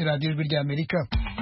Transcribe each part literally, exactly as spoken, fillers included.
Radio Ijwi ry'Amerika.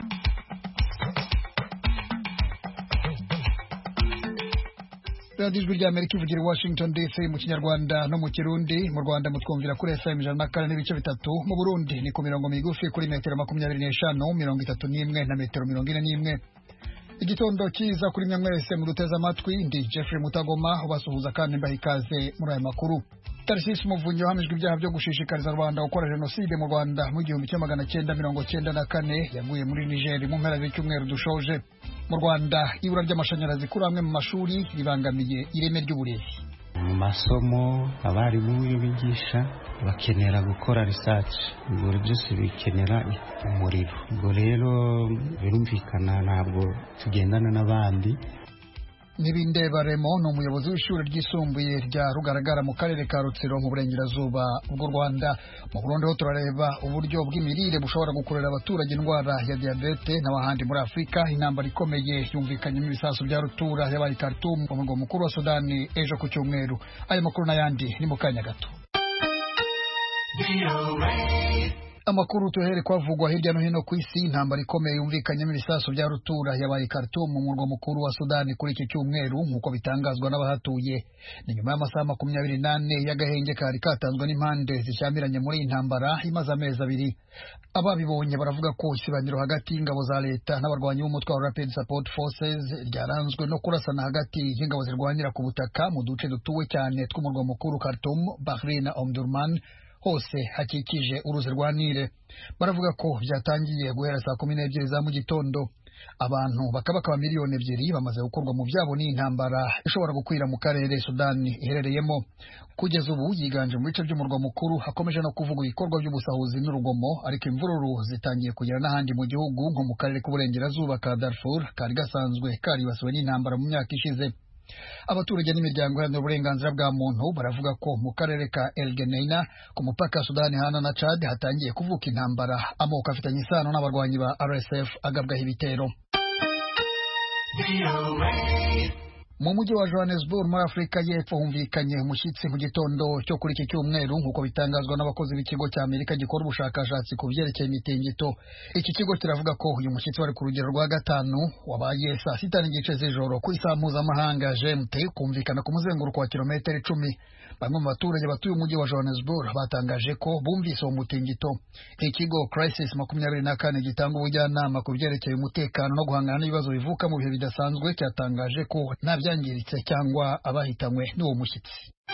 Radio Ijwi ry'Amerika ivugira Washington D C mu Kinyarwanda no mu Kirundi. Mu Rwanda mutwumvira kuri F M ijana na kane n'ibice bitatu, mu Burundi ni ku mirongo migufi kuri metero makumyabiri n'eshanu, mirongo itatu n'imwe na metero mirongo ine n'imwe. Igitondo cyiza kuri mwe mwese muduteze amatwi. Ndi Jeffrey Mutagoma ubasuhuza kandi mbaha ikaze muri aya makuru. Tarcisse Muvunyi wahamijwe ibyaha byo gushishikariza Rwanda gukora jenoside mu Rwanda mu gihumbi kimwe magana cyenda mirongo cyenda na kane yaguye muri Niger mu mpera z'icyumweru dushoje. Mu Rwanda ibura ry'amashanyarazi kuri amwe mu mashuri ribangamiye ireme ry'uburezi. Mu masomo abarimu iyo bigisha bakenera gukora research, ibyo byose bikenera umuriro. Ubwo rero birumvikana ntabwo tugendana n'abandi. Nibindeba Raymond ni umuyobozi w'ishuri ryisumbuye rya Rugaragara mu karere ka Rutsiro mu burengerazuba bw'u Rwanda. Mu Burundi ho turareba uburyo bw'imirire bushobora gukurura abaturage indwara ya diabete n'abahandi muri Afurika. Intambara ikomeye yumvikanye mu bisasu bya rutura yabaye Khartoum mu murwa mukuru wa Sudani ejo ku cyumweru. Aya makuru n'ayandi ni mu kanya gato. Amakuru tuhere kwavugwa hirya no hino ku isi. Intambara ikomeye yumvikanye mu bisasu bya rutura yabaye Khartoum mu murwa mukuru wa Sudani kuri iki cyumweru nk'uko bitangazwa n'abahatuye. Ni nyuma y'amasaha makumyabiri n'ane y'agahenge kari katanzwe n'impande zishyamiranye muri iyi ntambara imaze amezi abiri. Ababibonye baravuga ko isibaniro hagati y'ingabo za leta n'abarwanyi b'umutwe wa Rapid Support Forces ryaranzwe no kurasana hagati y'ingabo zirwanira ku butaka mu duce dutuwe cyane tw'umurwa mukuru Khartoum, Bahri na Omdurman, hose hakikije uruzi rwa Nile. Baravuga ko byatangiye guhera saa kumi n'ebyiri za mu gitondo. Abantu bakabaka miliyoni ebyiri bamaze gukorwa mu byabo n'intambara ishobora gukwira mu karere Sudani iherereyemo. Kugeza ubu yiganje mu bice by'umurwa mukuru hakomeje no kuvuga ibikorwa by'ubusahuzi n'urugomo, ariko imvururu zitangiye kugera n'ahandi mu gihugu nko mu karere k'uburengerazuba ka Darfur kari gasanzwe karibasiwe n'intambara mu myaka ishize. Abaturage n'imiryango iharanira uburenganzira bwa muntu baravuga ko mu karere ka El Geneina ku mupaka Sudani hana na Chad hatangiye kuvuka intambara amoko afitanye isano n'abarwanyi ba R S F agabwaho ibitero. Mu mujyi wa Johannesburg muri Afurika y'Epfo humvikanye umushyitsi mu gitondo cyo kuri iki cyumweru nk'uko bitangazwa n'abakozi b'ikigo cya Amerika gikora ubushakashatsi ku byerekeye imitingito. Iki kigo kiravuga ko uyu mushyitsi wari ku rugero rwa gatanu wabaye saa sita n'igice z'ijoro ku isaha mpuzamahanga G M T, kumvikana ku muzenguruko wa kilometero icumi. Bamwe mu baturage batuye umujyi wa Johannesburg batangaje ko bumvise uwo mutingito. Ikigo Crisis makumyabiri na kane gitanga ubujyanama ku byerekeye umutekano no guhangana n'ibibazo bivuka mu bihe bidasanzwe cyatangaje ko nta byangiritse cyangwa abahitanywe n'uwo mushyitsi.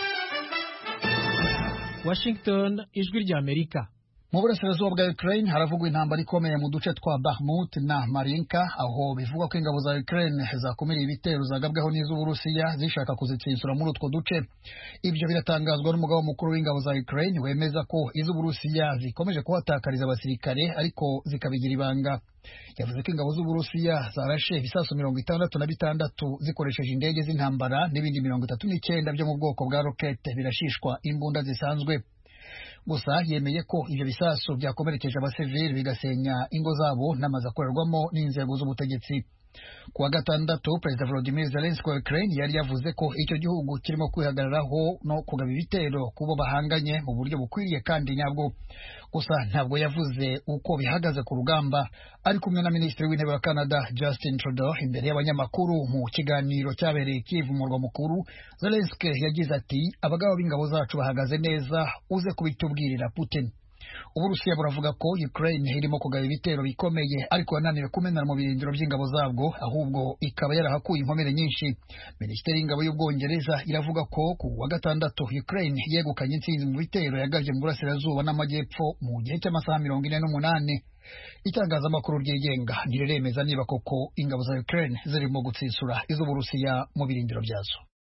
Washington, Ijwi ry'Amerika. Mu burasirazuba bwa Ukraine haravugwa intambara ikomeye mu duce twa Bakhmut na Marinka, aho bivugwa ko ingabo za Ukraine zakumiriye ibitero zagabweho n'iz'Uburusiya zishaka kuzitsinsura muri utwo duce. Ibyo biratangazwa n'umugaba mukuru w'ingabo za Ukraine wemeza ko iz'Uburusiya zikomeje kuhatakariza abasirikare ariko zikabigira ibanga. Yavuze ko ingabo z'Uburusiya zarashe ibisasu mirongo itandatu na bitandatu zikoresheje indege z'intambara n'ibindi mirongo itatu n'icyenda byo mu bwoko bwa rokete birashishwa imbunda zisanzwe. Gusa yemeye ko ibyo bisasu byakomerekeje abasivili bigasenya ingo zabo n'amazu akorerwamo n'inzego z'ubutegetsi. Ku wa gatandatu Perezida Volodymyr Zelensky wa Ukraine yari yavuze ko icyo gihugu kirimo kwihagararaho no kugaba ibitero kubo bahanganye mu buryo bukwiriye kandi nyabwo. Gusa ntabwo yavuze uko bihagaze ku rugamba. Ari kumwe na Minisitiri w'Intebe wa Canada Justin Trudeau imbere y'abanyamakuru mu kiganiro cyabereye Kiev mu murwa mukuru, Zelensky yagize ati abagabo b'ingabo zacu bahagaze neza, uze kubitubwirira Putin. Uburusiya buravuga ko Ukraine irimo kugaba ibitero bikomeye ariko yananiwe kumenera mu birindiro by'ingabo zabwo, ahubwo ikaba yarahakuye inkomere nyinshi. Minisiteri y'ingabo y'Ubwongereza iravuga ko ku wa gatandatu Ukraine yegukanye intsinzi mu bitero yagabye mu burasirazuba n'amajyepfo mu gihe cy'amasaha mirongo ine n'umunani. Itangazamakuru ryigenga ntiremeza niba koko ingabo za Ukraine zirimo gutsitsura iz'Uburusiya mu birindiro byazo.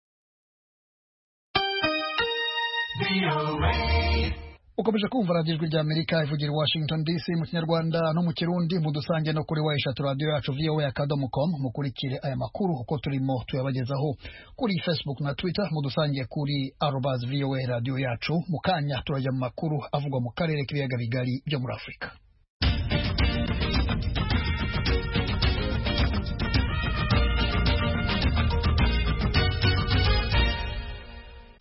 Ukomeje kumva Radio Ijwi ry'Amerika ivugira i Washington D C mu Kinyarwanda no mu Kirundi. Mudusange no kuri wayishatu radio yacu V O A akadomo com. Mukurikire aya makuru uko turimo tuyabagezaho kuri Facebook na Twitter. Mudusange kuri arobase V O A radio yacu. Mukanya turajya mu makuru avugwa mu karere k'ibiyaga bigari byo muri Afurika.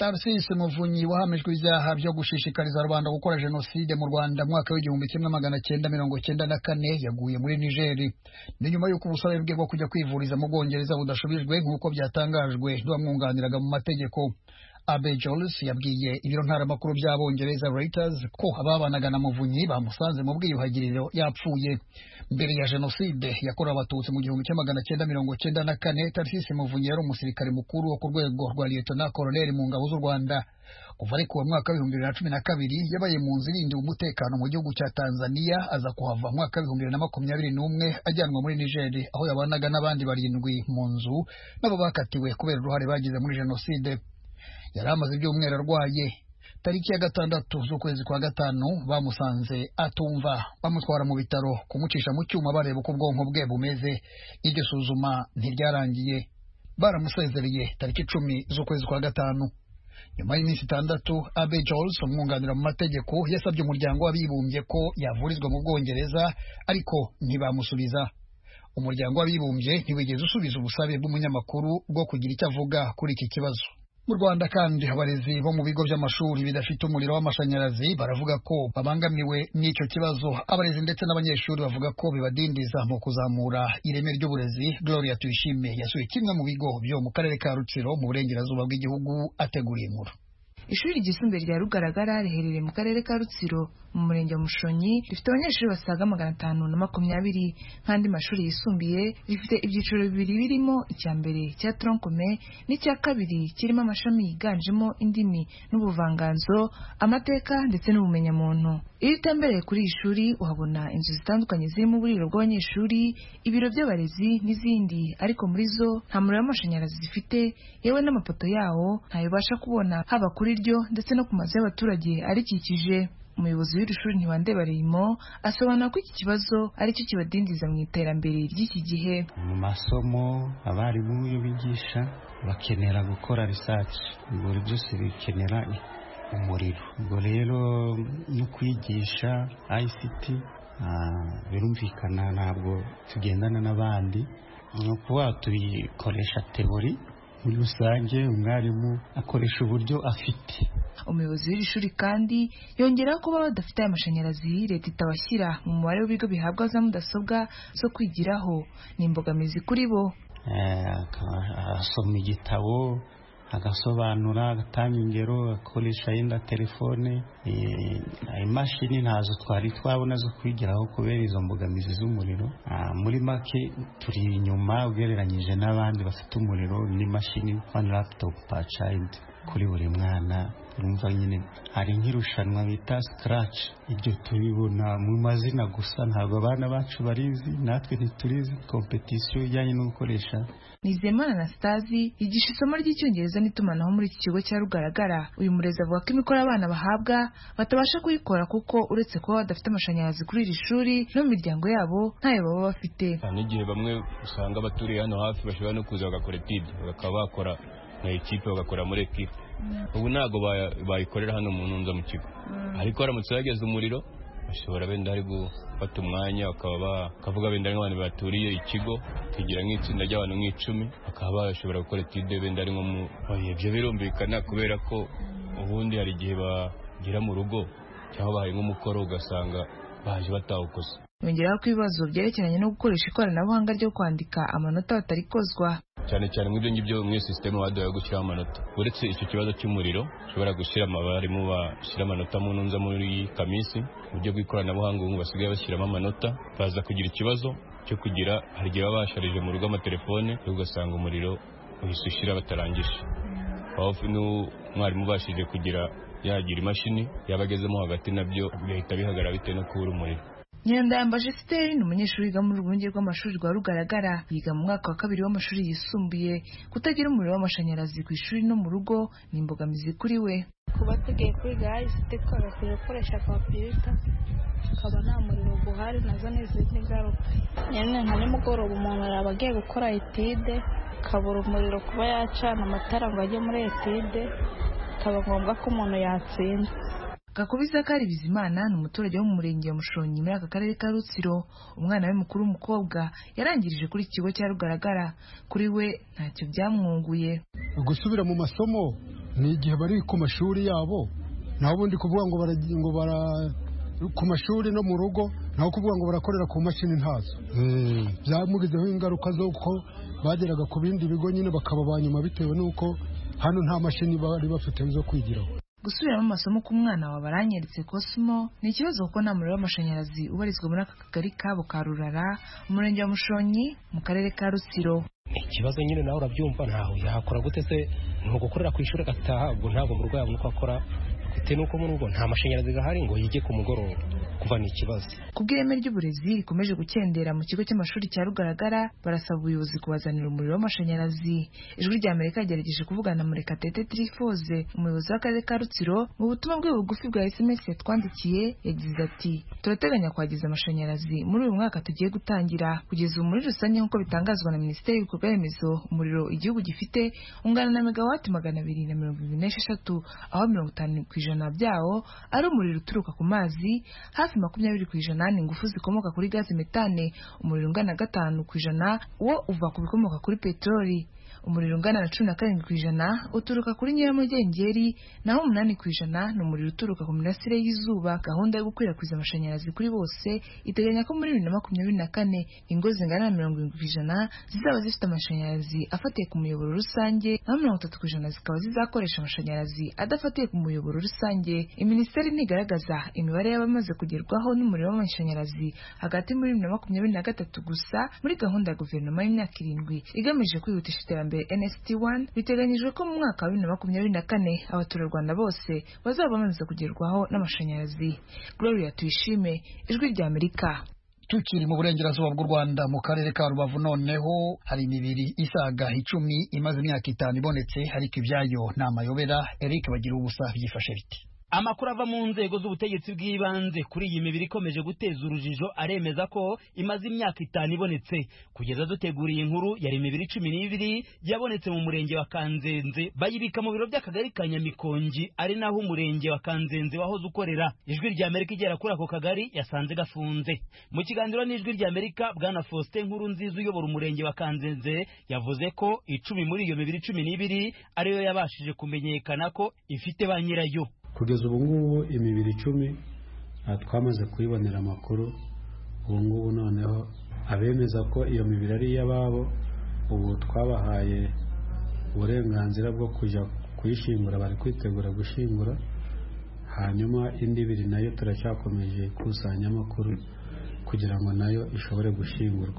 Tarcisse Muvunyi wahamijwe ibyaha byo gushishikariza rubanda gukora jenoside mu Rwanda mu mwaka w'igihumbi kimwe magana cyenda mirongo cyenda na kane yaguye muri Niger. Ni nyuma y'uko ubusabe bwe bwo kujya kwivuriza mu Bwongereza budashubijwe nk'uko byatangajwe n'abamwunganiraga mu mategeko. Abe Jolis yabwiye ibiro ntaramakuru by'Abongereza Reuters ko ababanaga na Muvunyi bamusanze mu bwiyuhagiriro yapfuye. Mbere ya jenoside yakorewe abatutsi mu gihumbi kimwe magana cyenda mirongo cyenda na kane, Tarcisse Muvunyi yari umusirikare mukuru wo ku rwego rwa Lieutenant Colonel mu ngabo z'u Rwanda. Kuva ariko mu mwaka w'ibihumbi bibiri na cumi na kabiri yabaye mu nzu irinda umutekano mu gihugu cya Tanzania, aza kuhava mu mwaka w'ibihumbi bibiri na makumyabiri n'umwe ajyanwa muri Niger aho yabanaga n'abandi barindwi mu nzu nabo bakatiwe kubera uruhare bagize muri jenoside. Yari amaze ibyumweru arwaye. Tariki ya gatandatu z'ukwezi kwa gatanu bamusanze atumva, bamutwara mu bitaro kumucisha mu cyuma bareba uko ubwonko bwe bumeze. Iryo suzuma ntiryarangiye, baramusezereye tariki icumi z'ukwezi kwa gatanu. Nyuma y'iminsi itandatu, Abe Jolis umwunganira mu mategeko yasabye umuryango w'abibumbye ko yavurizwa mu Bwongereza ariko ntibamusubiza. Umuryango w'abibumbye ntiwigeze usubiza ubusabe bw'umunyamakuru bwo kugira icyo avuga kuri iki kibazo. Mu Rwanda kandi abarezi bo mu bigo by'amashuri bidafite umuriro w'amashanyarazi baravuga ko babangamiwe n'icyo kibazo. Abarezi ndetse n'abanyeshuri bavuga ko bibadindiza mu kuzamura ireme ry'uburezi. Gloria Tuyishime yasuye kimwe mu bigo byo mu karere ka Rutsiro mu burengerazuba bw'igihugu ateguriye inkuru. Ishuri ryisumbuye rya Rugaragara riherereye mu karere ka Rutsiro mu murenge wa Mushonyi, rifite abanyeshuri basaga magana atanu na makumyabiri. Nk'andi mashuri yisumbuye rifite ibyiciro bibiri birimo icya mbere cya tronkome n'icya kabiri kirimo amashami yiganjemo indimi n'ubuvanganzo, amateka ndetse n'ubumenyamuntu. Iyo utembereye kuri iri shuri uhabona inzu zitandukanye zirimo uburiro bw'abanyeshuri, ibiro by'abarezi n'izindi, ariko muri zo nta muriro w'amashanyarazi zifite, yewe n'amapoto yawo ntayibasha kubona haba kuri ryo ndetse no ku mazu y'abaturage arikikije. Umuyobozi w'iri shuri Ntibandebareyimo asobanura ko iki kibazo aricyo kibadindiza mu iterambere ry'iki gihe. Mu masomo abarimu iyo bigisha bakenera gukora research, ubwo byose bikenera umuriro. Ubwo rero no kwigisha I C T birumvikana ntabwo tugendana n'abandi, ni ukuba tubikoresha teori muri rusange, umwarimu akoresha uburyo afite. Umuyobozi w'iri shuri kandi yongeraho ko baba badafite amashanyarazi leta itabashyira mu mubare w'ibigo bihabwa za mudasobwa zo kwigiraho. Ni imbogamizi kuri bo. Asoma igitabo, agasobanura, agatanga ingero, akoresha yenda telefone. Imashini ntazo twari twabona zo kwigiraho kubera izo mbogamizi z'umuriro. Muri make turi inyuma ugereranyije n'abandi bafite umuriro n'imashini, one laptop per child kuri buri mwana. Urumva nyine hari nk'irushanwa bita scratch, ibyo tubibona mu mazina gusa, ntabwo abana bacu barizi, natwe ntiturizi. Competition ijyanye no gukoresha. Nizeyimana Anastasi yigisha isomo ry'icyongereza n'itumanaho muri iki kigo cya Rugaragara. Uyu murezi avuga ko imikoro abana bahabwa batabasha kuyikora kuko uretse kuba badafite amashanyarazi kuri iri shuri no mu miryango yabo ntayo baba bafite. N'igihe bamwe usanga baturiye hano hafi bashobora no kuza bagakora etide, bakaba bakora na ekipe, bagakora muri ekipe. Ubu ntabwo bayikorera hano mu ntunza mu kigo, ariko haramutse hageze umuriro bashobora benda ari gufata umwanya bakaba bakavuga benda nk'abantu baturiye ikigo kigira nk'itsinda ry'abantu nk'icumi, bakaba bashobora gukora etide benda ari nko mu ibyo. Birumvikana kubera ko ubundi hari igihe bagira mu rugo cyangwa bahaye nk'umukoro ugasanga baje batawukoze. Yongeraho ko ibibazo byerekeranye no gukoresha ikoranabuhanga ryo kwandika amanota batarikozwa, cyane cyane mu byo ngibyo muri system baduhaye gushyiraho amanota. Uretse icyo kibazo cy'umuriro ushobora gushyira abarimu bashyira amanota mu ntunza muri kamisi, uburyo bw'ikoranabuhanga ubu basigaye bashyiramo amanota. Baza kugira ikibazo cyo kugira hari igihe baba basharije mu rugo amatelefone, ugasanga umuriro uhise ushyira batarangije. Aho n'umwarimu ubashije kugira yagira imashini yabagezemo hagati, nabyo bihita bihagarara bitewe no kubura umuriro. Nyirandayambaje Steri ni umunyeshuri wiga mu rwunge rw'amashuri rwa Rugaragara, yiga mu mwaka wa kabiri w'amashuri yisumbuye. Kutagira umuriro w'amashanyarazi ku ishuri no mu rugo ni imbogamizi kuri we. Kuba tugiye kwiga I C T twagakwiye gukoresha kompiyuta, akaba nta muriro guhari, nazo ni izindi ngaruka. Nyine nka nimugoroba umuntu yaba agiye gukora etide akabura umuriro kuba yacana amatara ngo ajye muri etide, bikaba ngombwa ko umuntu yatsinda. Gakubiza Kari Bizimana ni umuturage wo mu murenge wa Mushonyi muri aka karere ka Rutsiro. Umwana we mukuru w'umukobwa yarangirije kuri iki kigo cya Rugaragara. Kuri we ntacyo byamwunguye. Gusubira mu masomo ni igihe bari ku mashuri yabo naho ubundi kuvuga ngo ngo bara ku mashuri no mu rugo naho kuvuga ngo barakorera ku mashini ntazo byamugizeho ingaruka zo ko bageraga ku bindi bigo nyine bakaba banyuma bitewe n'uko hano nta mashini bari bafite zo kwigiraho. Gusubiramo amasomo ku mwana wa baranyeretse Cosmo ni ikibazo kuko nta muriro w'amashanyarazi ubarizwa muri aka kagari kabo ka Rurara umurenge wa Mushonyi mu karere ka Rutsiro. Ikibazo nyine nawe urabyumva ntaho yakora gute se ni ugukorera ku ishuri agataha ubwo ntabwo mu rugo yabona uko akora bitewe n'uko mu rugo nta mashanyarazi gahari ngo yige ku mugoroba kuva ni ikibazo. Kubw'ireme ry'uburezi rikomeje gukendera mu kigo cy'amashuri cya Rugaragara barasaba ubuyobozi kubazanira umuriro w'amashanyarazi. Ijwi rya Amerika yagerageje kuvugana na Murekatete Trifoze umuyobozi w'akarere ka Rutsiro mu butumwa bwe bugufi bwa S M S yatwandikiye yagize ati turateganya kwageza amashanyarazi muri uyu mwaka tugiye gutangira kugeza ubu muri rusange nk'uko bitangazwa na Minisiteri y'ibikorwa remezo umuriro igihugu gifite ungana na megawati magana abiri na mirongo irindwi n'esheshatu aho mirongo itanu ku ijana byawo ari umuriro uturuka ku mazi hafi makumyabiri ku ijana ni ingufu zikomoka kuri gazi metane umuriro ungana na gatanu ku ijana wo uva ku bikomoka kuri peteroli umuriro ungana na cumi na karindwi ku ijana uturuka kuri nyiramugengeri naho umunani ku ijana ni umuriro uturuka ku mirasire y'izuba. Gahunda yo gukwirakwiza amashanyarazi kuri bose iteganya ko muri bibiri na makumyabiri na kane ingo zingana na mirongo irindwi ku ijana zizaba zifite amashanyarazi afatiye ku muyoboro rusange naho mirongo itatu ku ijana zikaba zizakoresha amashanyarazi adafatiye ku muyoboro rusange. Minisiteri ntigaragaza imibare y'abamaze kugerwaho n'umuriro w'amashanyarazi hagati muri bibiri na makumyabiri na gatatu gusa muri gahunda ya guverinoma y'imyaka irindwi igamije kwihutisha iterambere N S T one biteganyijwe ko mu mwaka wa bibiri na makumyabiri na kane abaturarwanda bose bazaba bamaze kugerwaho n'amashanyarazi. Gloria Tuyishime, Ijwi rya Amerika. Tukiri mu burengerazuba bw'u Rwanda mu karere ka Rubavu noneho hari imibiri isaga icumi imaze imyaka itanu ibonetse ariko ibyayo ni amayobera. Eric bagira ubusa byifashe biti. Amakuru ava mu nzego z'ubutegetsi bw'ibanze kuri iyi mibiri ikomeje guteza urujijo aremeza ko imaze imyaka itanu ibonetse. Kugeza duteguriye inkuru yari imibiri cumi n'ibiri yabonetse mu murenge wa Kanzenze bayibika mu biro by'akagari ka Nyamikongi ari naho umurenge wa Kanzenze wahoze ukorera. Ijwi rya Amerika igera kuri ako kagari yasanze gafunze. Mu kiganiro n'Ijwi rya Amerika bwana Faustin Nkurunziza uyobora umurenge wa Kanzenze yavuze ko icumi muri iyo mibiri cumi n'ibiri ariyo yabashije kumenyekana ko ifite ba nyirayo. Kugeza ubu ngubu imibiri icumi twamaze kuyibonera amakuru. Ubu ngubu noneho abemeza ko iyo mibiri ari iy'ababo ubu twabahaye uburenganzira bwo kujya kuyishingura bari kwitegura gushingura. Hanyuma indi ibiri nayo turacyakomeje kusanya amakuru kugira ngo nayo ishobore gushingurwa.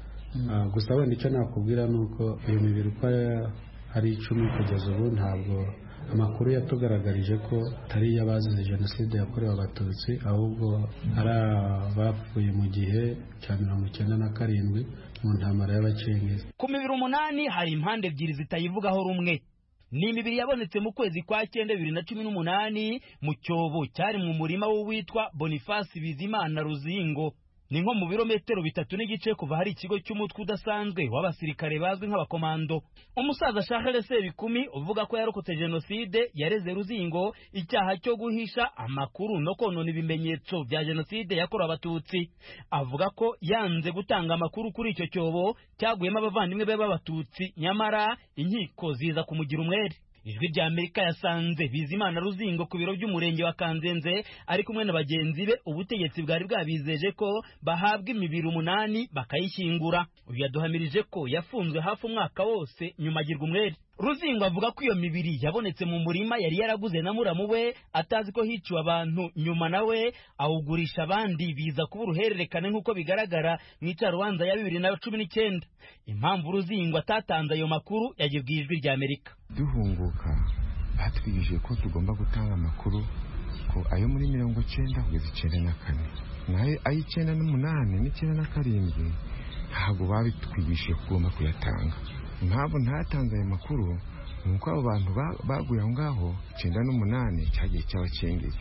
Mm. Gusa wenda icyo nakubwira nuko iyo mibiri uko ari icumi kugeza ubu ntabwo amakuru yatugaragarije ko atari iy'abazize jenoside yakorewe abatutsi ahubwo ari abapfuye mu gihe cya mirongo icyenda na karindwi mu ntambara y'abacengezi. Ku mibiri umunani hari impande ebyiri zitayivugaho rumwe. Ni imibiri yabonetse mu kwezi kwa cyenda bibiri na cumi n'umunani mu cyobo cyari mu murima w'uwitwa Boniface Bizimana Ruzingo. Ni nko mu birometero bitatu n'igice kuva hari ikigo cy'umutwe udasanzwe w'abasirikare bazwi nk'abakomando. Umusaza Charles Sebikumi uvuga ko yarokotse jenoside yareze Ruzingo icyaha cyo guhisha amakuru no konona ibimenyetso bya jenoside yakorewe abatutsi. Avuga ko yanze gutanga amakuru kuri icyo cyobo cyaguyemo abavandimwe be b'abatutsi nyamara inkiko ziza kumugira umwere. Ijwi rya Amerika yasanze Bizimana Ruzingo ku biro by'umurenge wa Kanzenze ari kumwe na bagenzi be ubutegetsi bwari bwabizeje ko bahabwa imibiri umunani bakayishyingura. Uyu yaduhamirije ko yafunzwe hafi umwaka wose nyuma agirwa umwere. Ruzingo avuga ko iyo mibiri yabonetse mu murima yari yaraguze na muramu we atazi ko hiciwe abantu nyuma nawe awugurisha abandi biza kuba uruhererekane nk'uko bigaragara mu icarubanza ya bibiri na cumi n'icyenda. Impamvu Ruzingo atatanze ayo makuru yagibwiye Ijwi rya Amerika. Duhunguka batwigije ko tugomba gutanga amakuru ko ayo muri mirongo cyenda kugeza icyenda na kane nayo ay'icyenda n'umunani n'icyenda na karindwi ntabwo babitwigishije kugomba kuyatanga. Impamvu ntatanze ayo makuru ni uko abo bantu baguye aho ngaho icyenda n'umunani cyagiye cy'abacengezi.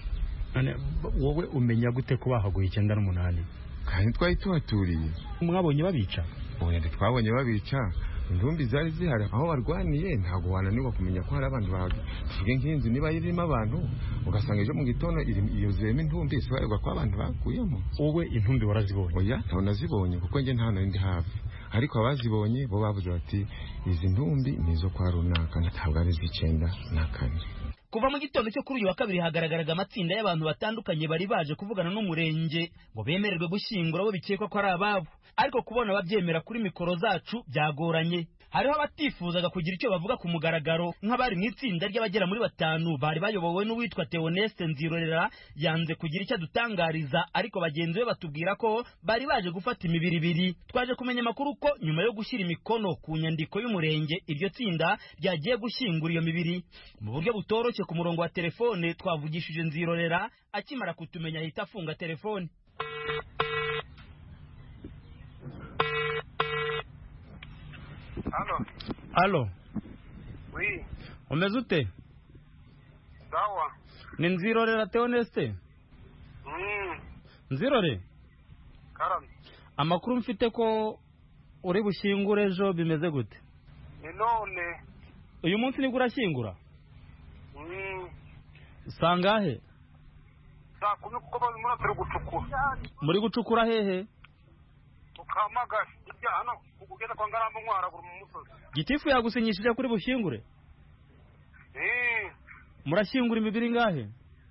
Wowe umenya gute ko bahaguye icyenda n'umunani? Kandi twari tuhaturiye. Mwabonye babica? Oya twabonye babica. Indumbi zari zihari aho barwaniye ntabwo wananirwa kumenya ko hari abantu bahagi. Tuvuge nk'inzu niba irimo abantu ugasanga ejo mu gitondo iyo zema intumbi sibarwa ko abantu bakuyemo. Wowe intumbi warazibonye? Oya ntaho nazibonye kuko nge nta nari ndi hafi. ariko abazibonye bo bavuze bati izi ntumbi nizo kwa runaka ntabwo ari iz'icyenda na kane. Kuva mu gitondo cyo kuri uyu wa kabiri hagaragaraga amatsinda y'abantu batandukanye bari baje kuvugana n'umurenge ngo bemererwe gushyingura abo bikekwa ko ari ababo, ariko kubona ababyemera kuri mikoro zacu byagoranye. Hariho abatifuzaga kugira icyo bavuga ku mugaragaro nk'abari mu itsinda ry'abagera muri batanu bari bayobowe n'uwitwa Theoneste Nzirorera yanze kugira icyo adutangariza, ariko bagenzi be batubwira ko bari baje gufata imibiri ibiri. Twaje kumenya amakuru ko nyuma yo gushyira imikono ku nyandiko y'umurenge iryo tsinda ryagiye gushyingura iyo mibiri mu buryo butoroshye. Ku murongo wa telefone twavugishije Nzirorera, akimara kutumenya ahita afunga telefone. Halo. Halo. Oui. Umeze ute? Sawa. Ni Nzirorera Theoneste? Mm. Nzirore? Karam. Amakuru mfite ko uri bushyingure ejo bimeze gute? Ni none. Uyu munsi nibwo urashyingura? Mm. Sangahe? Saa kumi kuko bari muri atari gucukura. Muri gucukura hehe? Ukamagara. Ijya hano kugenda kwa Ngarambo Ntwaragura mu musozi. Gitifu yagusinyishije kuri bushyingure? Eh. Murashyingura imibiri ngahe?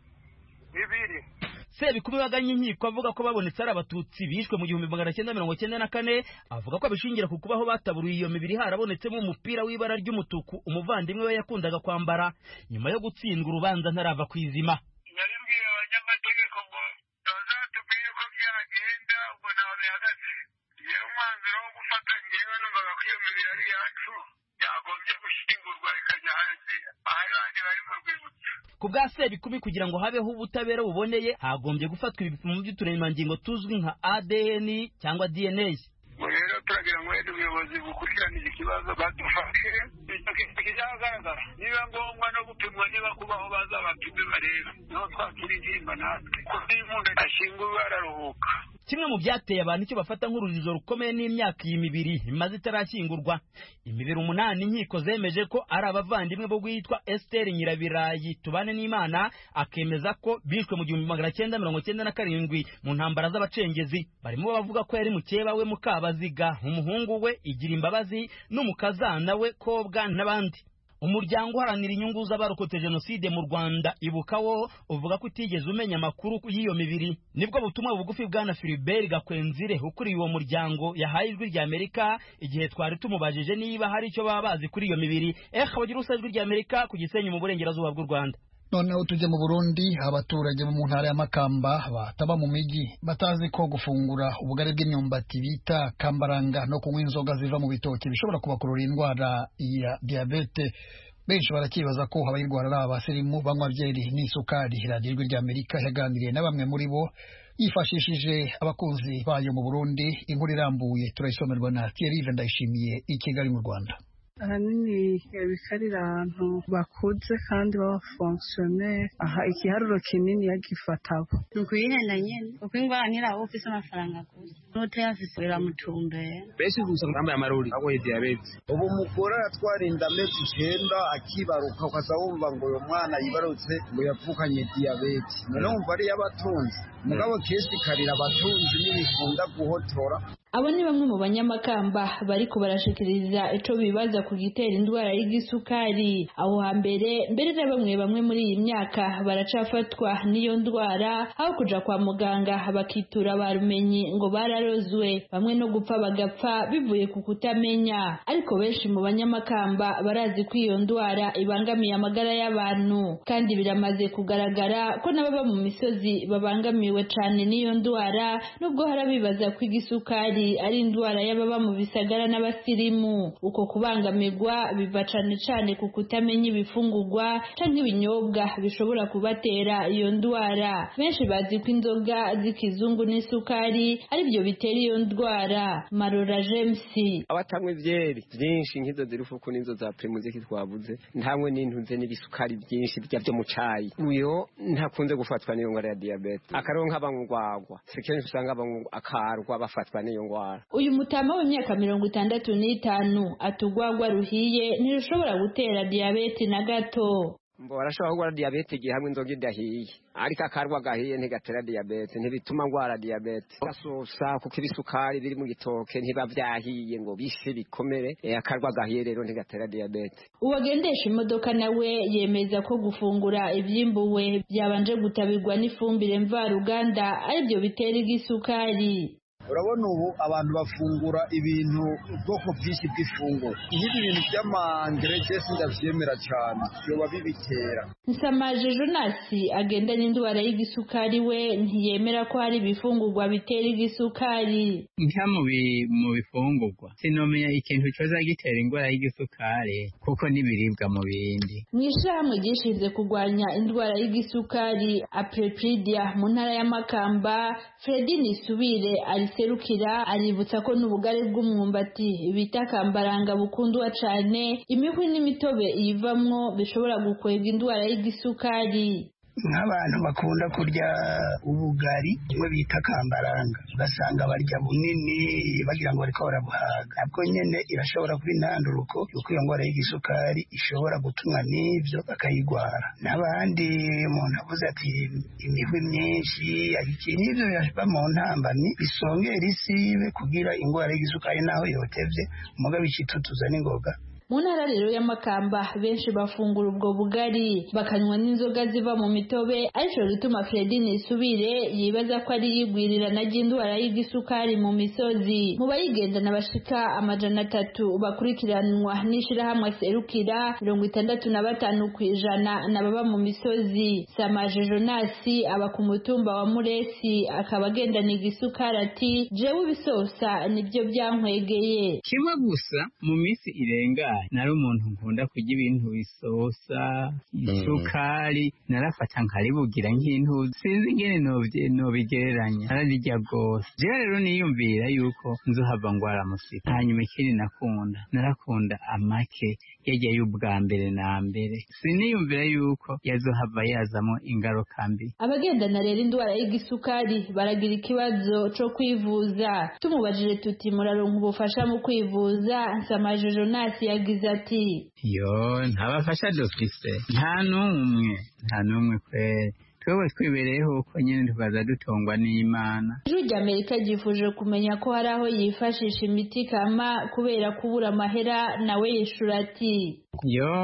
Bibiri. Sebikubi baganye inkiko avuga ko babonetse ari abatutsi bishwe mu gihumbi magana cyenda mirongo cyenda na kane, avuga ko abishingira ku kubaho bataburuye iyo mibiri harabonetsemo umupira w'ibara ry'umutuku umuvandimwe we yakundaga kwambara. Nyuma yo gutsindwa urubanza ntarava kwizima. Yaribwiye abanyamategeko ngo bazatubwire ko byagenda ubwo nawe hagati. Yewe umwanzuro wo gufata ngewe numvaga ko iyo mibiri ari yacu yagombye gushyingurwa ikajya hanze ahari bandi bari mu rwibutso. Ku bwa Sebikubi kugira ngo habeho ubutabera buboneye hagombye gufatwa ibipimo by'uturemangingo tuzwi nka A D N cyangwa D N A. Rero turagira ngo wenda ubuyobozi bukurikirane iki kibazo badufashe kizagaragara niba ngombwa no gupimwa niba kubaho bazabapime barebe niho twakira intimba natwe kuko iyo umuntu ashyinguwe araruhuka. Kimwe mu byateye abantu icyo bafata nk'urujijo rukomeye n'imyaka iyi mibiri imaze itarashyingurwa. Imibiri umunani inkiko zemeje ko ari abavandimwe bo guhitwa Esther Nyirabirayi Tubane n'Imana, akemeza ko bishwe mu gihumbi magana cyenda mirongo cyenda na karindwi mu ntambara z'abacengezi. Barimo bavuga ko yari mukeba we Mukabaziga, umuhungu we Igira Imbabazi n'umukazana we Kobwa n'abandi. Umuryango uharanira inyungu z'abarokotse jenoside mu Rwanda Ibuka wo uvuga ko utigeze umenya amakuru y'iyo mibiri. Nibwo butumwa bugufi bwana Philibert Gakwenzire ukuriye uwo muryango yahaye ijwi rya Amerika igihe twari tumubajije niba hari icyo baba bazi kuri iyo mibiri. Eh bagira usajwi rya Amerika ku Gisenyi mu burengerazuba bw'u Rwanda. Noneho tujye mu Burundi, abaturage mu ntara ya Makamba bataba mu miji batazi ko gufungura ubugari bw'imyumbati bita kambaranga no kunywa inzoga ziva mu bitoki bishobora kubakurura indwara ya diabete. Benshi barakibaza ko abayirwara ari abasirimu banywa byeri n'isukari. Radio Ijwi rya Amerika yaganiriye na bamwe muri bo yifashishije abakunzi bayo mu Burundi. Inkuru irambuye turayisomerwa na Thierry Ndayishimiye i Kigali mu Rwanda. ahanini bikarira abantu bakuze kandi b'abafonctionnaire aha ikiharuro kinini yagifatabo nukuyihenda nyene uko ingwara ntiraho ufise amafaranga gusa n'utayafise biramutumbera benshi gusa bambaye amarori agoye diabete ubu mugore atwara inda amezi icenda akibaruka ukaza wumva ngo uyu mwana yibarutse ngo yavukanye diabete none wumva ari y'abatunzi mugabo kenshi karira abatunzi n'ibikunda guhotora. Abo ni bamwe mu banyamakamba bariko barashikiriza ico bibaza ku gitera indwara y'igisukari. Aho hambere mbere na bamwe bamwe muri iyi myaka baracafatwa n'iyo ndwara aho kuja kwa muganga bakitura barumenyi ngo bararozwe, bamwe no gupfa bagapfa bivuye ku kutamenya. Ariko benshi mu banyamakamba barazi ko iyo ndwara ibangamiye amagara y'abantu, kandi biramaze kugaragara ko n'ababa mu misozi babangamiwe cane n'iyo ndwara, nubwo harabibaza ko igisukari ari indwara y'ababa mu bisagara n'abasirimu. Uko kubangamirwa biva cane cane ku kutamenya ibifungurwa canke ibinyobwa bishobora kubatera iyo ndwara. Benshi bazi ko inzoga z'ikizungu n'isukari ari byo bitera iyo ndwara. Marora James: abatanywe ivyeri byinshi nk'izo zirufuku n'inzo za primuziki twavuze, ntamwe n'intunze n'ibisukari byinshi bya byo mu cayi, uyo ntakunze gufatwa n'iyo ngwara ya diabete. Akaronka abangwagwa sekenshi usanga abangu akarwa bafatwa n'iyo ngwara. Uyu mutama w'imyaka mirongo itandatu n'itanu atugwagwa ruhiye ntirushobora gutera diabete na gato. mbo barashobora kugwara diyabete igihe hamwe inzoga idahiye ariko akarwa gahiye ntigatera diyabete ntibituma ngwara diyabete gasosa kuko ibisukari biri mu gitoke ntiba vyahiye ngo bishe bikomere akarwa gahiye rero ntigatera diyabete. Uwagendesha imodoka nawe yemeza ko gufungura ivyimbuwe byabanje gutabirwa n'ifumbire mvaruganda aribyo bitera igisukari. Urabona ubu abantu bafungura ibintu ubwoko bwinshi bw'ifunguro nk'ibi bintu by'amangere sindavyemera cyane byoba bibitera. Nsamaje Jonasi agenda n'indwara y'igisukari we ntiyemera ko hari ibifungurwa bitera igisukari. Nka mu bifungurwa sinomenya ikintu cyoza gitera indwara y'igisukari kuko nibiribwa mu bindi. Mw'ishamwe gishinze kurwanya indwara y'igisukari Aprepridia mu ntara ya Makamba, Fredy Nisubire ari serukira aributsa ko n'ubugari bw'umwumbati bita kambaranga bukundwa cane imihwi n'imitobe iyivamwo bishobora gukwega indwara y'igisukari. Nk'abantu bakunda kurya ubugari bwo bita kambaranga ugasanga barya bunini bagira ngo bariko barabuhaga nabwo nyene irashobora kuba intanduruko yuko iyo ngwara y'igisukari ishobora gutumwa n'ivyo bakayigwara. N'abandi umuntu avuze ati imihwi myinshi iki n'ivyo yashba mu ntambamyi bisongera isibe kugira ingwara y'igisukari naho yotevye umugabo icitutuza n'ingoga. Mu ntara rero ya Makamba benshi bafungura ubwo bugari bakanywa n'inzoga ziva mu mitobe arico gituma Fredy Nisubire yibaza ko ari yigwirirana ry'indwara y'igisukari mu misozi. Mu bayigendana bashika amajana atatu bakurikiranwa n'ishirahamwe serukira mirongo itandatu na batanu kw'ijana n'ababa mu misozi. Samaje Jonasi aba ku mutumba wa Muresi akaba agendana igisukari ati jewe ibisosa nibyo byankwegeye. Kimwe gusa mu misi irenga nari umuntu nkunda kurya ibintu bisosa isukari narafata nkaribugira nk'intu sinzi ingene nobigereranya nararya gose. Jewe rero niyumvira yuko nzohava ngwara musika. Hanyuma ikindi nakunda narakunda amake yajya y'ubwa mbere na mbere siniyumvira yuko yazohava yazamo ingaruka mbi. Abagendana rero indwara y'igisukari baragira ikibazo co kwivuza. Tumubajije tuti muraronka ubufasha mu kwivuza, Nsamaje Jonasi yagize ati yo ntabafasha dufise nta numwe nta numwe kweri twebwe twibereyeho uko nyine tukaza dutongwa n'Imana. Ijwi ry'Amerika ryifuje kumenya ko hari aho yifashisha imiti kama kubera kubura amahera nawe yishura ati yo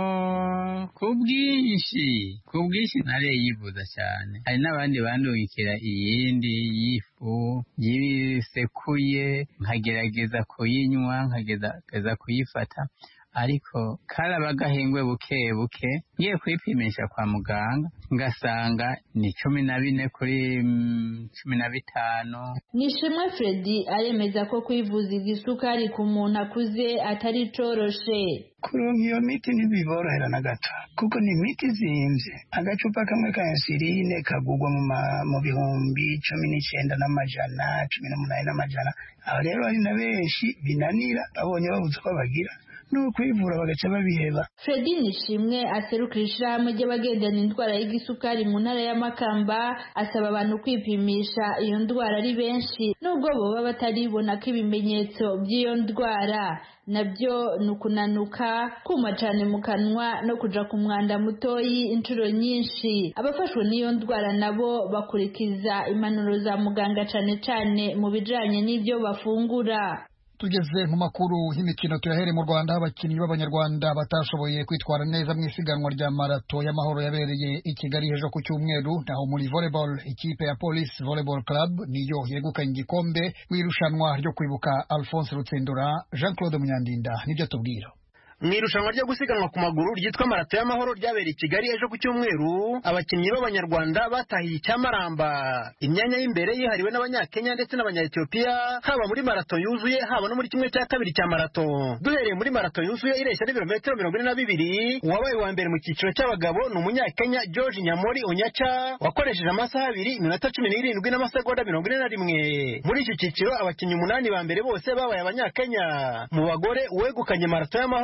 kubwinshi kubwinshi nare yivuza cyane. Hari n'abandi bandungikira iyindi yifu yisekuye nkagerageza kuyinywa nkageza kuyifata ariko karaba gahengwe buke buke ngiye kwipimisha kwa muganga ngasanga ni cumi na bine kuri mm, cumi na bitanu. Nishimwe Fredy aremeza ko kwivuza igisukari ku muntu akuze atari coroshe. Kuronka iyo miti ntibiborohera na gato kuko ni imiti zimvye. Agacupa kamwe ka insuline kagugwa mu mu bihumbi cumi n'icenda n'amajana cumi n'umunani n'amajana. Aho rero hari na benshi binanira abonye babuze ko bagira no kwivura bagaca babiheba. Fredy Nishimwe aserukira ishirahamwe ry'abagendana indwara y'igisukari mu ntara ya Makamba asaba abantu kwipimisha iyo ndwara ari benshi nubwo boba bataribona ko ibimenyetso by'iyo ndwara. Nabyo nukunanuka kuma cyane mu kanwa no kuja ku mwanda mutoyi inshuro nyinshi. Abafashwe n'iyo ndwara nabo bakurikiza impanuro za muganga cyane cyane mu bijanye n'ibyo bafungura. Tugeze mu makuru y'imikino tuyahere mu Rwanda. Abakinnyi b'Abanyarwanda batashoboye kwitwara neza mu isiganwa rya marato y'amahoro yabereye i Kigali ejo ku cyumweru, naho muri volleyball ikipe ya Police Volleyball Club niyo yegukanye igikombe w'irushanwa ryo kwibuka Alphonse Rutsindura. Jean Claude Munyandinda nibyo tubwira. Mu irushanwa ryo gusiganwa ku maguru ryitwa marato y'amahoro ryabereye i Kigali ejo ku cyumweru, abakinnyi b'Abanyarwanda batahiye icyamaramba. Imyanya y'imbere yihariwe n'Abanyakenya ndetse n'Abanyetiyopiya, haba muri marato yuzuye haba no muri kimwe cya kabiri cya marato. Duhereye muri marato yuzuye ireshya n'ibirometero mirongo ine na bibiri, uwabaye wa mbere mu cyiciro cy'abagabo ni Umunyakenya George Nyamori Onyacha wakoresheje amasaha abiri iminota cumi n'irindwi n'amasegonda mirongo ine na rimwe. Muri iki cyiciro abakinnyi umunani ba mbere bose babaye Abanyakenya. Mu bagore uwegukanye marato y'amahoro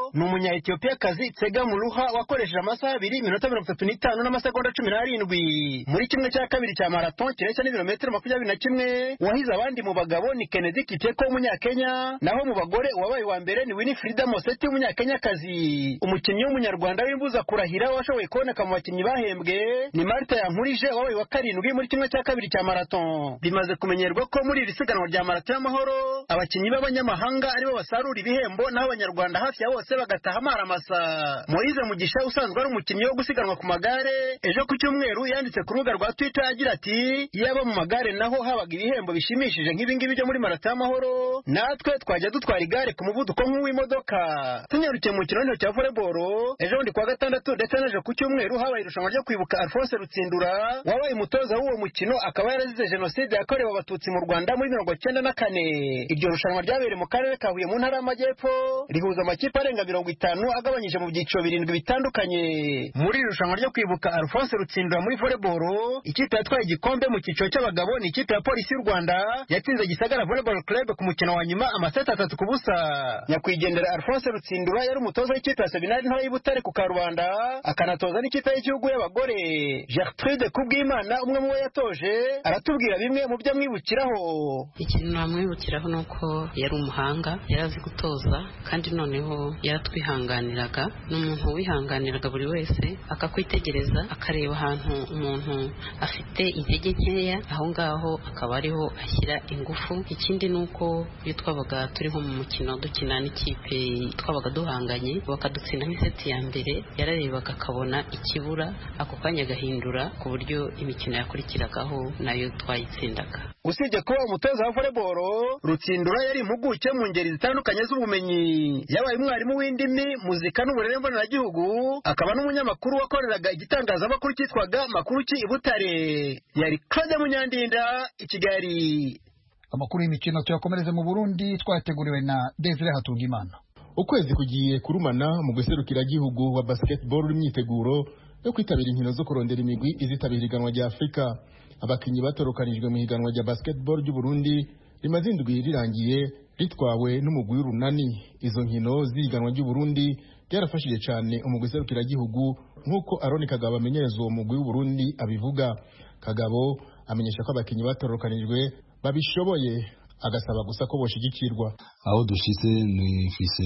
ni umunya Ethiopia-kazi Tsega Muruha wakoresheje amasaha abiri iminota mirongo itatu n'itanu n'amasegonda cumi n'arindwi muri kimwe cya kabiri cya marathon kireshya n'ibirometero makumyabiri na kimwe. Uwahize abandi mu bagabo ni Kennedy Kiteko w'umunyakenya, naho mu bagore uwabaye wa mbere ni Winifrida Moseti w'umunyakenyakazi. Umukinnyi w'umunyarwanda w'imbuza kurahira washoboye kuboneka mu bakinnyi bahembwe ni Marta Yankurije wabaye wa karindwi muri kimwe cya kabiri cya marathon. Bimaze kumenyerwa ko muri iri siganwa rya marathon y'amahoro abakinnyi b'abanyamahanga aribo basarura ibihembo naho abanyarwanda hafi ya bose bagataha amaramasa. Moise Mugisha usanzwe ari umukinnyi wo gusiganwa ku magare ejo ku cyumweru yanditse ku rubuga rwa Twitter agira ati yaba mu magare naho habaga ibihembo bishimishije nk'ibingibi byo muri marathon y'amahoro natwe twajya dutwara igare ku muvuduko nk'uw'imodoka. Tunyarukiye mu kirondero cya volleyball ejo ndi kwa gatandatu ndetse n'ejo ku cyumweru habaye irushanwa ryo kwibuka Alphonse Rutsindura wabaye umutoza w'uwo mukino akaba yarazize jenoside yakorewe abatutsi mu Rwanda muri mirongo cyenda na kane. Iryo rushanwa ryabereye mu karere ka Huye mu ntara y'Amajyepfo rihuza amakipe arenga mirongo itanu agabanyije mu byiciro birindwi bitandukanye. Muri irushanwa ryo kwibuka Alphonse Rutsindura muri volleyball ikipe yatwaye igikombe mu cyiciro cy'abagabo ni ikipe ya Polisi y'u Rwanda yatsinze Gisagara Volleyball Club ku mukino wa nyuma amaseti atatu ku busa. Nyakwigendera Alphonse Rutsindura yari umutoza w'ikipe ya Seminari ntoya y'Ibutare ku Karubanda akanatoza n'ikipe y'igihugu y'abagore. Gertrude Kubwimana umwe mu bo yatoje aratubwira bimwe mu byo amwibukiraho. Ikintu namwibukiraho ni uko yari umuhanga, yari azi gutoza kandi noneho yaratwihanganiraga. Ni umuntu wihanganiraga buri wese akakwitegereza akareba ahantu umuntu afite intege nkeya aho ngaho akaba ariho ashyira ingufu. Ikindi ni uko iyo twabaga turi nko mu mukino dukina n'ikipe twabaga duhanganye bakadutsinda nk'iseti ya mbere yararebaga akabona ikibura ako kanya agahindura ku buryo imikino yakurikiragaho nayo twayitsindaga. Usibye kuba umutoza wa volleyball Rutsindura yari impuguke mu ngeri zitandukanye z'ubumenyi. Yabaye umwarimu w'indimi, muzika n'uburere mboneragihugu akaba n'umunyamakuru wakoreraga igitangazamakuru cyitwaga Makuruki i Butare. Yari Claude Munyandinda i Kigali. Amakuru y'imikino tuyakomereze mu Burundi twateguriwe na Desire Hatungimana. Ukwezi kugiye kurumana mu guserukira gihugu wa basketball n'imyiteguro yo kwitabira inkino zo kurondera imigwi izitabira iganwa rya Afrika. Abakinyi batorokanijwe mu higanwa rya basketball ry'u Burundi rimaze indwi rirangiye ritwawe n'umugwi w'urunani. Izo nkino z'iganwa ry'u Burundi byarafashije cyane umugwi userukira gihugu nk'uko Aroni Kagabo amenyereza uwo mugwi w'u Burundi abivuga. Kagabo amenyesha ko abakinyi batorokanijwe babishoboye agasaba gusa ko boshigikirwa. Aho dushitse ni fise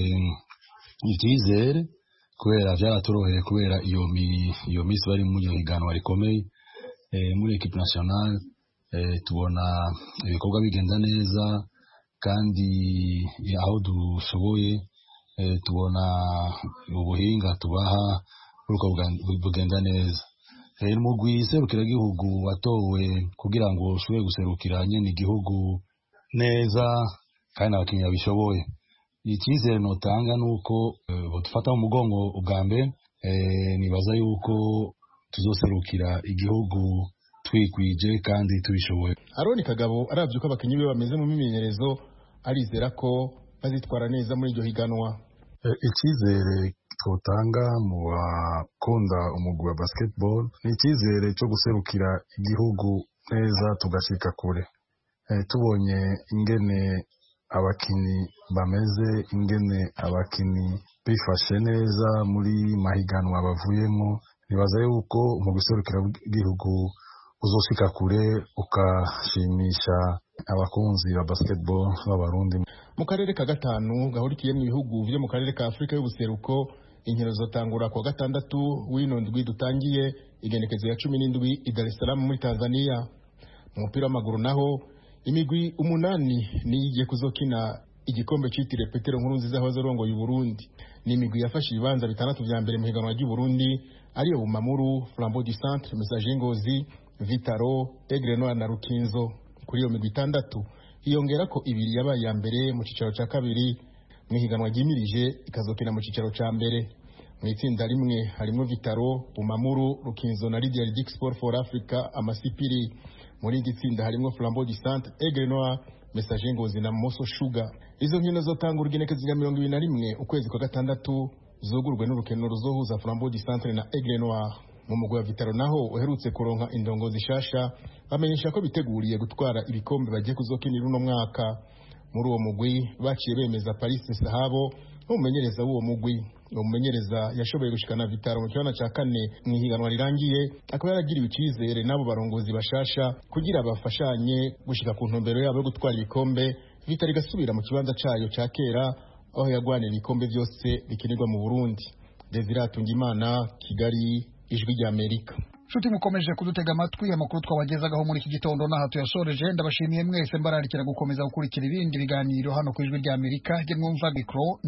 icyizere kubera byaratoroheye kubera iyo mi iyo misi bari mu higanwa rikomeye eh, muri equipe nationale eh, tubona ibikorwa bigenda neza kandi aho dushoboye eh, tubona ubuhinga tubaha uruko bugenda neza. Eh, umugwi serukira gihugu watowe kugira ngo ushobore guserukira nyene igihugu neza kandi abakinnyi bishoboye. Icyizere notanga nuko badufata mu mugongo ubwa mbere eh, nibaza yuko tuzoserukira igihugu twikwije kandi tubishoboye. Aroni Kagabo aravye ko abakinnyi be bameze mu mimenyerezo arizera ko bazitwara neza muri iryo higanwa. Icyizere twotanga mu bakunda umugwi wa basketball ni icyizere cyo guserukira igihugu neza tugashika kure. E, tubonye ingene abakinyi bameze, ingene abakinyi bifashe neza muri mahiganwa bavuyemo, nibaza yuko mu guserukira igihugu uzoshika kure ukashimisha abakunzi ba basketball b'abarundi. Mu karere ka gatanu gahurikiye mu bihugu byo mu karere ka Afrika y'ubuseruko inkino zotangura kwa gatandatu w'ino ndwi dutangiye igenekezo ya cumi n'indwi i Dar es Salaam muri Tanzania. Mu mupira w'amaguru naho imigwi umunani niyigiye kuzokina igikombe citire Petero Nkurunziza aho azorongoye Burundi. Ni imigwi yafashe ibibanza bitandatu vya mbere mu higanwa ry'u Burundi ariyo Bumamuru, Flambeau du Centre, Messager Ngozi, Vitaro, Aigle Noir na Rukinzo. Kuri iyo migwi itandatu hiyongera ko ibiri yabaye ya mbere mu cicaro ca kabiri mu higanwa ryimirije ikazokina mu cicaro ca mbere. Mu itsinda rimwe harimo Vitaro, Bumamuru, Rukinzo na Lydia Dick Sport for Africa amasipiri. Muri iri tsinda harimo Flambeau du Centre, Aigle Noir, Messager Ngozi na Moso Sugar. Izo nkino zotangura igenekezo rya mirongo ibiri na rimwe ukwezi kwa gatandatu zogurwe n'urukino ruzohuza Flambeau du Centre na Aigle Noir. Mu mugwi wa Vitaro naho uherutse kuronka indongo zishasha bamenyesha ko biteguriye gutwara ibikombe bagiye kuzokinira uno mwaka. muri uwo mugwi baciye bemeza Paris Sahabo umumenyereza w'uwo mugwi. uwo mumenyereza yashoboye gushikana Vitaro mu kibanza ca kane mu ihiganwa rirangiye, akaba yaragiriwe icizere n'abo barongozi bashasha kugira bafashanye gushika ku ntumbero yabo yo gutwara ibikombe, Vitaro igasubira mu kibanza cayo ca kera aho yagwanira ibikombe byose bikinirwa mu Burundi. Desire Atungimana, Kigali, Ijwi rya Amerika. Shuti mukomeje kudutega amatwi, amakuru twabagezagaho muri iki gitondo naha tuyasoreje. Ndabashimiye mwese, mbararikira gukomeza gukurikira ibindi biganiro hano ku Ijwi rya Amerika. Je mwumva micro